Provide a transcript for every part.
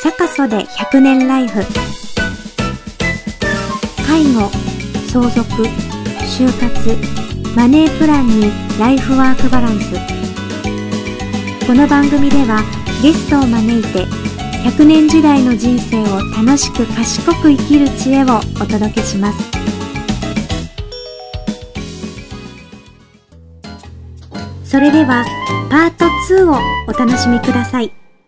坂曽で100年ライフ。介護、相続、就活、マネープランにライフワークバランス。この番組ではゲストを招いて100年時代の人生を楽しく賢く生きる知恵をお届けします。それではパート2をお楽しみください。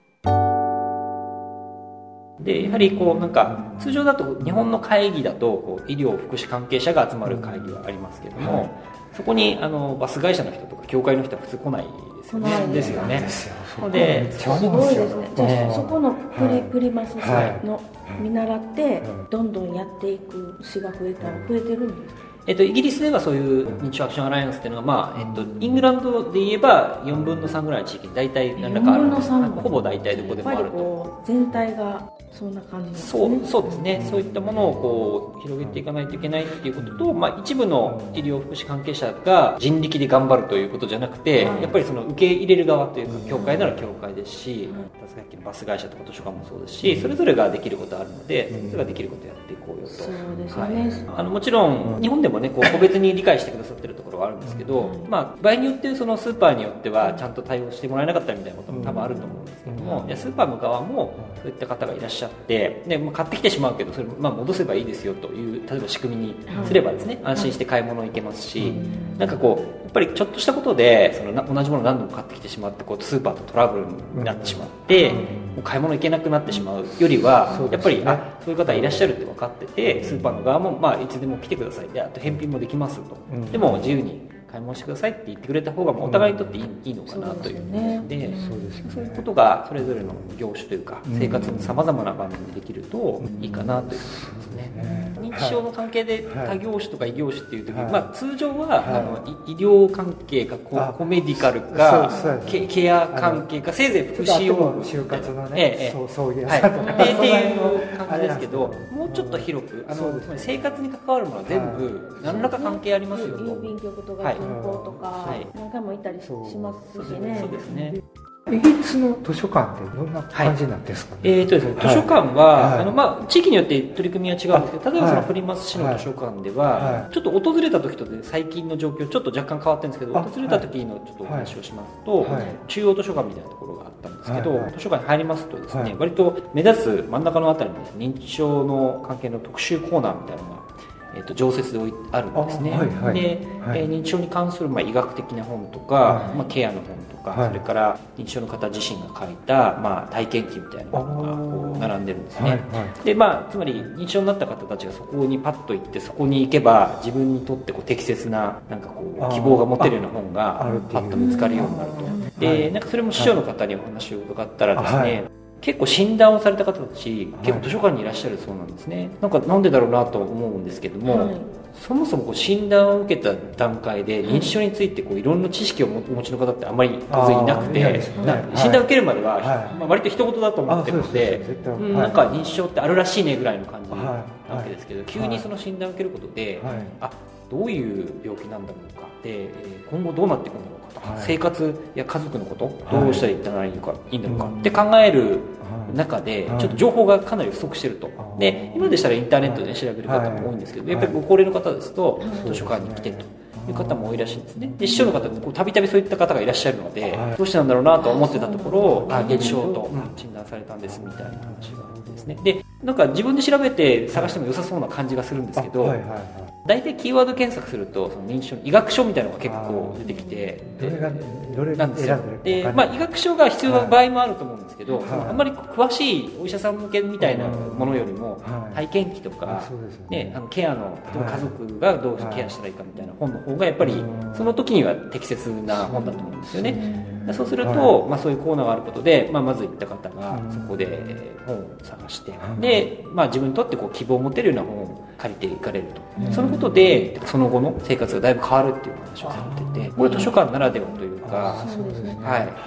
でやはりなんか通常だと日本の会議だと医療福祉関係者が集まる会議はありますけども、そこにバス会社の人とか協会の人は普通来ないですよね。ですよね。 すごいですね。じゃあそこのプリマスの見習ってどんどんやっていく市が増えてるんですか？ イギリスではそういう認知症アクションアライアンスっていうのは、イングランドで言えば4分の3ぐらいの地域に大体何らかあるんです。ほぼ大体どこでもあると。 全体がそんな感じなんですね。 そうですね。そういったものを広げていかないといけないっていうことと、一部の医療福祉関係者が人力で頑張るということじゃなくて、やっぱりその受け入れる側というか、協会なら協会ですし、さっきのバス会社とか図書館もそうですし、それぞれができることあるので、それぞれができることをやっていこうよと。 そうですよね。 もちろん日本でもね個別に理解してくださってるところはあるんですけど、場合によってそのスーパーによってはちゃんと対応してもらえなかったりみたいなことも多分あると思うんですけども、スーパーの側もそういった方がいらっしゃって、で買ってきてしまうけどそれ戻せばいいですよという例えば仕組みにすればですね、安心して買い物行けますし、なんかやっぱりちょっとしたことで同じものを何度も買ってきてしまってスーパーとトラブルになってしまって、もう買い物行けなくなってしまうよりは、やっぱりそういう方いらっしゃるって分かってて、スーパーの側もいつでも来てください、であと返品もできますと、でも自由に買い物してくださいって言ってくれた方がお互いにとっていいのかなというので、そういうことがそれぞれの業種というか生活のさまざまな場面でできるといいかなというふうに思いますね。認知症の関係で他業種とか異業種っていう時に、通常は医療関係かコメディカルかケア関係か、せいぜい福祉用具就活のね、そういうやつっていう感じですけど、もうちょっと広くつまり生活に関わるものは全部何らか関係ありますよと。 郵便局とか銀行とか何回も行ったりしますしね。 そうですね。 イギリスの図書館ってどんな感じなんですかね？ ですね、図書館は、地域によって取り組みは違うんですけど、例えばそのプリマス市の図書館では、ちょっと訪れた時とで最近の状況ちょっと若干変わってるんですけど、訪れた時のちょっとお話をしますと、中央図書館みたいなところがあったんですけど、図書館に入りますとですね、割と目立つ真ん中のあたりに認知症の関係の特集コーナーみたいなのが常設であるんですね。で、認知症に関する医学的な本とか、ケアの本とか、それから認知症の方自身が書いた、体験記みたいなものが並んでるんですね。で、つまり認知症になった方たちがそこにパッと行って、そこに行けば自分にとって適切な希望が持てるような本がパッと見つかるようになると。で、それも師匠の方にお話を伺ったらですね、結構診断をされた方たち結構図書館にいらっしゃるそうなんですね。なんでだろうなと思うんですけども、そもそも診断を受けた段階で認知症についていろんな知識をお持ちの方ってあんまり当然いなくて、診断を受けるまでは割と一言だと思ってるので、認知症ってあるらしいねぐらいの感じなわけですけど、急にその診断を受けることで、どういう病気なんだろうかで、今後どうなっていくんだろうかとか、生活や家族のことどうしたらいいんだろうかって考える中でちょっと情報がかなり不足してると。で、今でしたらインターネットで、調べる方も多いんですけど、やっぱりご高齢の方ですと図書館に来てという方も多いらしいんですね。で、師匠の方もたびたびそういった方がいらっしゃるので、どうしてなんだろうなと思ってたところ、認知症と診断されたんですみたいな話があるんですね。で、自分で調べて探しても良さそうな感じがするんですけど、大体キーワード検索するとその認知症の医学書みたいなのが結構出てきて、 どれなんですよ。 で、医学書が必要な場合もあると思うんですけど、あんまり詳しいお医者さん向けみたいなものよりも、体験記とか、ケアの家族がどうケアしたらいいかみたいな本の方がやっぱりその時には適切な本だと思うんですよね。そうすると、そういうコーナーがあることで、まず行った方がそこで本を探して、で、自分にとって希望を持てるような本を借りていかれると。そのことでその後の生活がだいぶ変わるっていう話をされてて、これ図書館ならではというか、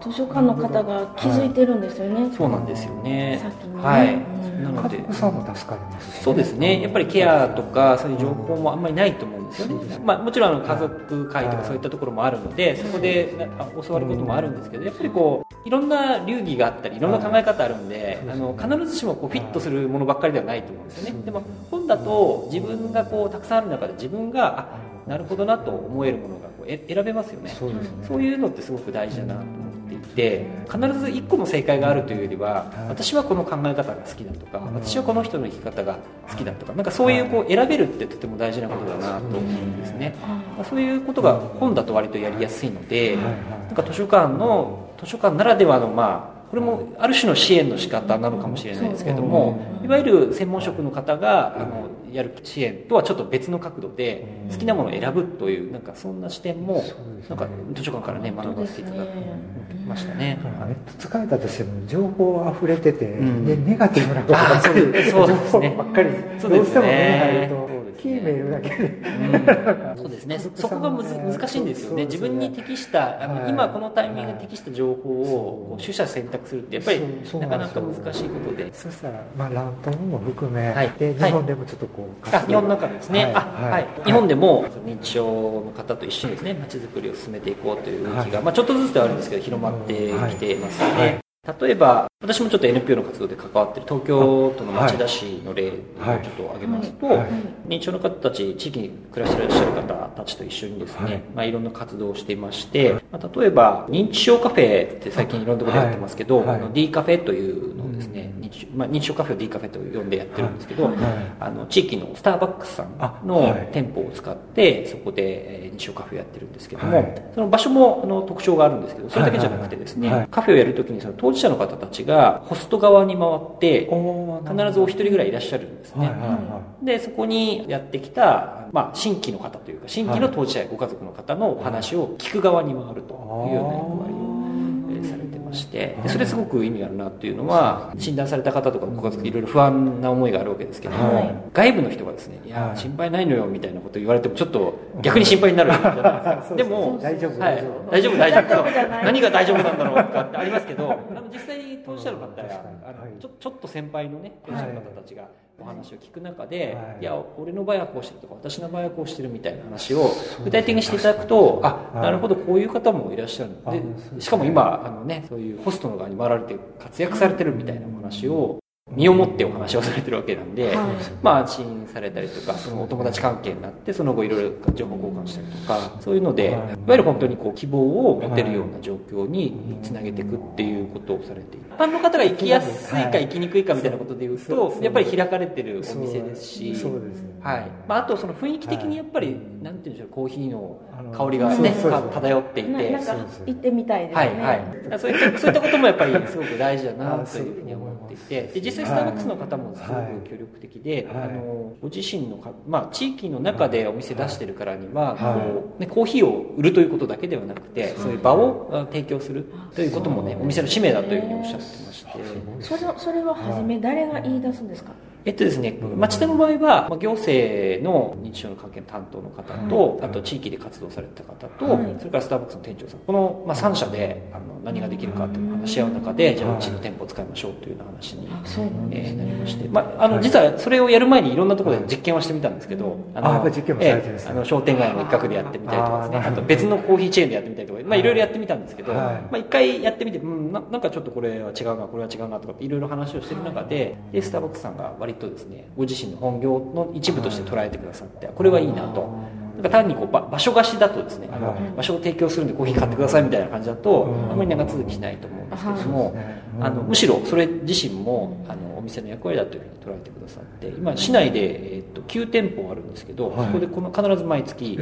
図書館の方が気づいてるんですよね。 そうなんですよね。 先にね。 はい。なので家族さんも助かりますし、 そうですね。やっぱりケアとかそういう情報もあんまりないと思うんですよね。まあもちろん家族会とかそういったところもあるので、そこで教わることもあるんですけど、やっぱりこういろんな流儀があったりいろんな考え方あるんで、必ずしもこうフィットするものばっかりではないと思うんですよね。でも本だと自分がこうたくさんある中で自分がなるほどなと思えるものがこう選べますよね。そういうのってすごく大事だなと思っていて、必ず1個の正解があるというよりは、私はこの考え方が好きだとか、私はこの人の生き方が好きだとか、なんかそういうこう選べるってとても大事なことだなと思うんですね。そういうことが本だと割とやりやすいので、なんか図書館ならではのこれもある種の支援の仕方なのかもしれないですけども、いわゆる専門職の方がやる支援とはちょっと別の角度で好きなものを選ぶという、なんかそんな視点もなんか図書館からね学ばせていただきましたね。 ネット使えたとしても情報あふれてて、でネガティブなことばっかり、 そうですね。 ばっかりどうしても入るとキーメールだけで、 そうですね。そこが難しいんですよね。自分に適した今このタイミングに適した情報を取捨選択するってやっぱりなかなか難しいことで。 そしたらラントンも含めで日本でもちょっとこう日本の中ですね。日本でも認知症の方と一緒にですね、街づくりを進めていこうという動きがちょっとずつではあるんですけど広まってきていますよね。例えば私もちょっと NPO の活動で関わっている東京都の町田市の例をちょっと挙げますと、認知症の方たち、地域に暮らしていらっしゃる方たちと一緒にですね、いろんな活動をしていまして、例えば認知症カフェって最近いろんなところでやってますけど、D カフェというのをですね、認知症カフェを D カフェと呼んでやってるんですけど、地域のスターバックスさんの店舗を使ってそこで認知症カフェをやってるんですけども、その場所も特徴があるんですけど、それだけじゃなくてですね、カフェをやるときにその当事者の方たちがホスト側に回って必ずお一人ぐらいいらっしゃるんですね。でそこにやってきた、新規の方というか新規の当事者やご家族の方のお話を聞く側に回るというような役割をされてまして、それすごく意味があるなというのは、診断された方とかご家族いろいろ不安な思いがあるわけですけども、外部の人がですね、いや心配ないのよみたいなことを言われてもちょっと逆に心配になるじゃないですか。でも大丈夫何が大丈夫なんだろうとかってありますけど、実際に当事者の方やちょっと先輩のね当事者の方たちがお話を聞く中で、いや俺の場合はこうしてるとか私の場合はこうしてるみたいな話を具体的にしていただくと、なるほどこういう方もいらっしゃるで、しかも今そういうホストの側に回られて活躍されてるみたいなお話を身をもってお話をされてるわけなんで、安心されたりとか、そのお友達関係になってその後いろいろ情報交換したりとか、そういうのでいわゆる本当にこう希望を持てるような状況につなげていくっていうことをされている。一般の方が生きやすいか生きにくいかみたいなことでいうと、やっぱり開かれてるお店ですし、あとその雰囲気的にやっぱりなんていうんでしょう、コーヒーの香りがね漂っていて、 なんか行ってみたいですね。 そういったこともやっぱりすごく大事だなというふうに思っていて、で実際スターバックスの方もすごく協力的で、ご自身の地域の中でお店出してるからにはコーヒーを売るということだけではなくて、そういう場を提供するということもねお店の使命だというふうにおっしゃってまして、 それは初め誰が言い出すんですか？ ですね、町田の場合は行政の認知症の関係の担当の方と、あと地域で活動されてた方と、それからスターバックスの店長さん、この3社で何ができるかというのを話し合う中で、じゃあうちの店舗を使いましょうというような話になりまして、実はそれをやる前にいろんなところで実験はしてみたんですけど、商店街の一角でやってみたりとかですね、あと別のコーヒーチェーンでやってみたりとか、いろいろやってみたんですけど、一回やってみて、なんかちょっとこれは違うなこれは違うなとかいろいろ話をしてる中で、スターバックスさんが割とですね、ご自身の本業の一部として捉えてくださって、これはいいなと。なんか単に場所貸しだとですね、場所を提供するんでコーヒー買ってくださいみたいな感じだとあんまり長続きしないと思うんですけども、むしろそれ自身もお店の役割だというふうに捉えてくださって、今市内で9店舗あるんですけど、そこで必ず毎月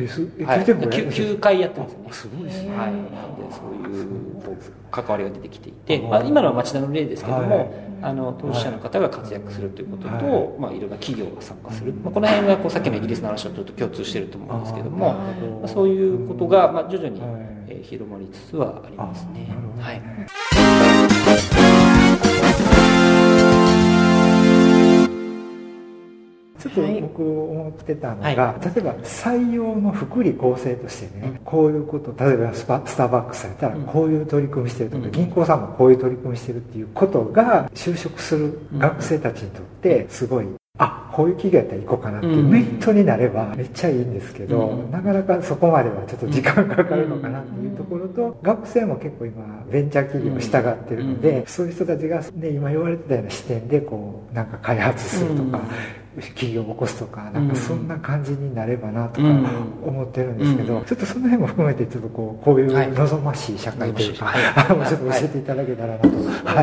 9回やってるんですよね。すごいですね。でそういう関わりが出てきていて、今のは町田の例ですけども、当事者の方が活躍するということと、いろんな企業が参加する、この辺がさっきのイギリスの話とちょっと共通していると思うんですけども、そういうことが徐々に広まりつつはありますね。 っと僕思ってたのが、例えば採用の福利厚生としてね、こういうこと、例えばスターバックスされたらこういう取り組みしてるとか、銀行さんもこういう取り組みしてるっていうことが就職する学生たちにとってすごい、こういう企業やったら行こうかなっていうメリットになればめっちゃいいんですけど、なかなかそこまではちょっと時間かかるのかなっていうところと、学生も結構今ベンチャー企業に従ってるので、そういう人たちが、ね、今言われてたような視点でこうなんか開発するとか、企業を起こすとか、なんかそんな感じになればなとか思ってるんですけど、ちょっとその辺も含めてちょっとこういう望ましい社会というか、ちょっと教えていただけたらなと。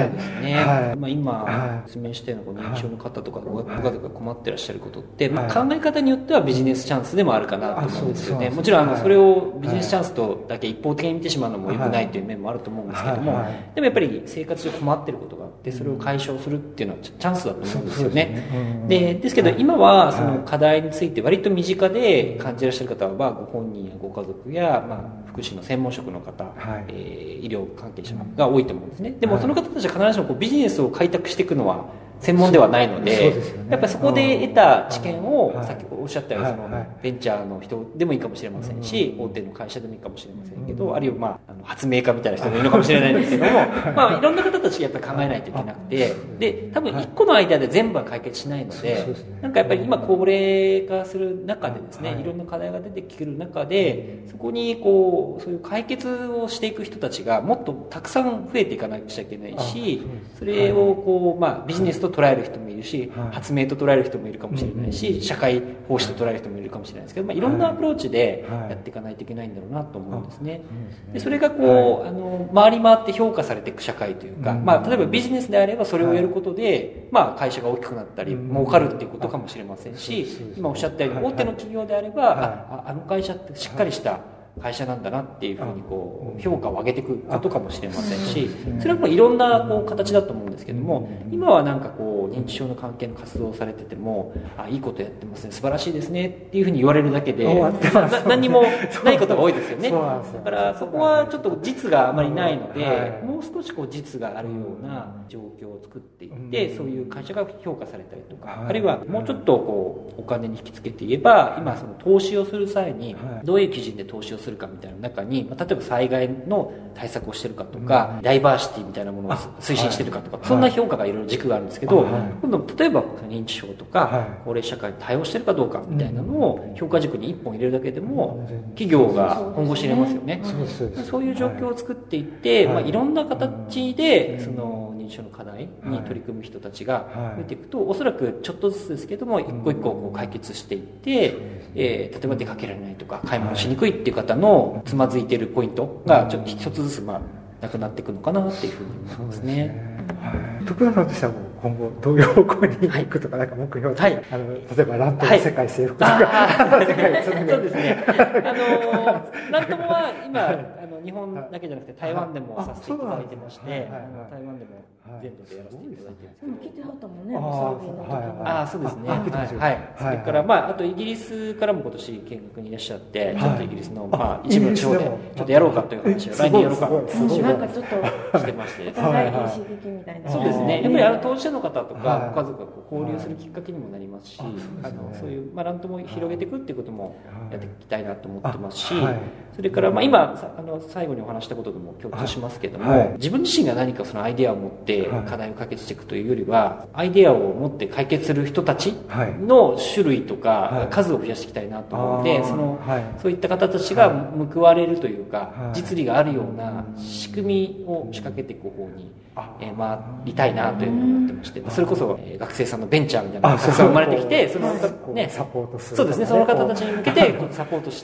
今説明しているの認知症の方とかご家族が困ってらっしゃることって、考え方によってはビジネスチャンスでもあるかなと思うんですよね。もちろんそれをビジネスチャンスとだけ一方的に見てしまうのも良くないという面もあると思うんですけども、でもやっぱり生活上困ってることがあって、それを解消するっていうのはチャンスだと思うんですよね。ですけど今はその課題について割と身近で感じらっしゃる方は、ご本人やご家族や福祉の専門職の方、医療関係者が多いと思うんですね。でもその方たちは必ずしもビジネスを開拓していくのは専門ではないので、やっぱりそこで得た知見を、さっきおっしゃったようにそのベンチャーの人でもいいかもしれませんし、大手の会社でもいいかもしれませんけど、あるいは発明家みたいな人もいるのかもしれないんですけども、いろんな方たちがやっぱり考えないといけなくて、で多分1個のアイデアで全部は解決しないので、なんかやっぱり今高齢化する中でですね、いろんな課題が出てくる中で、そこにそういう解決をしていく人たちがもっとたくさん増えていかなくちゃいけないし、それをビジネスと捉える人もいるし、発明と捉える人もいるかもしれないし、社会奉仕と捉える人もいるかもしれないですけど、いろんなアプローチでやっていかないといけないんだろうなと思うんですね。でそれが回り回って評価されていく社会というか、例えばビジネスであればそれをやることで、会社が大きくなったり儲かるっていうことかもしれませんし、今おっしゃったように大手の企業であれば、あの会社ってしっかりした会社なんだなっていうふうに評価を上げていくことかもしれませんし、それはいろんな形だと思うんですけども、今はなんか認知症の関係の活動をされてても、いいことやってますね、素晴らしいですねっていうふうに言われるだけで何にもないことが多いですよね。だからそこはちょっと実があまりないので、もう少し実があるような状況を作っていって、そういう会社が評価されたりとか、あるいはもうちょっとお金に引き付けて言えば、今その投資をする際にどういう基準で投資をするかみたいな中に、例えば災害の対策をしてるかとか、ダイバーシティみたいなものを推進してるかとか、そんな評価がいろいろ軸があるんですけど、今度例えば認知症とか高齢社会に対応してるかどうかみたいなのを評価軸に1本入れるだけでも企業が本腰入れますよね。そういう状況を作っていって、いろんな形でその認知症の課題に取り組む人たちが増えていくと、おそらくちょっとずつですけども一個一個解決していって、例えば出かけられないとか買い物しにくいっていう方のつまずいているポイントがちょっと一つずつなくなっていくのかなっていうふうに思いますね。 徳田さんとしては今後どういう方向に行くとか、なんか目標とか、例えばラントモ世界征服とか、 そうですね。ラントモは今日本だけじゃなくて台湾でもさせていただいてまして、台湾でも全土でやらせていただいてるんですけど、 来てはったもんね、サーフィンの時に。 そうですね。はい。それからあとイギリスからも今年見学にいらっしゃって、ちょっとイギリスの一部の地方でちょっとやろうかという話を来年やろうかという話をなんかちょっとしてまして、 お互いに刺激みたいな。 そうですね。やっぱり当事者の方とかご家族が交流するきっかけにもなりますし、そういうラントも広げていくっていうこともやっていきたいなと思ってますし、それから今最後にお話したこととも共通しますけども、自分自身が何かそのアイデアを持って課題を解決していくというよりは、アイデアを持って解決する人たちの種類とか数を増やしていきたいなと思うので、そういった方たちが報われるというか、実利があるような仕組みを仕掛けていく方に回りたいなというふうに思ってまして、それこそ学生さんのベンチャーみたいなのがたくさん生まれてきて、そのサポートする、 そうですね、その方たちに向けてサポートして、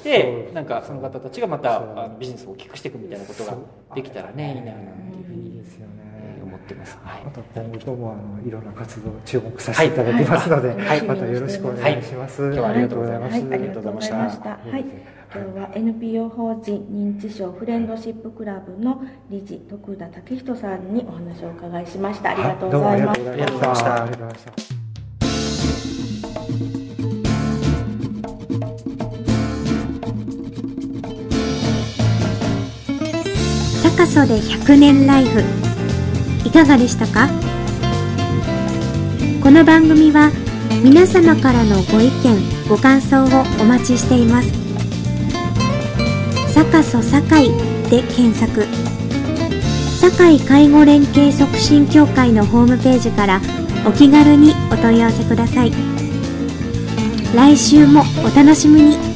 なんかその方たちがまたビジネスを大きくしていくみたいなことができたらね、いいなというふうに思ってます。 また今後ともいろんな活動を注目させていただきますので、またよろしくお願いします。 今日はありがとうございます。 ありがとうございました。今日は NPO 法人認知症フレンドシップクラブの理事徳田武人さんにお話をお伺いしました。ありがとうございます。 ありがとうございました。 高曽で100年ライフいかがでしたか？この番組は皆様からのご意見ご感想をお待ちしています。さかそ堺で検索。堺介護連携促進協会のホームページからお気軽にお問い合わせください。来週もお楽しみに。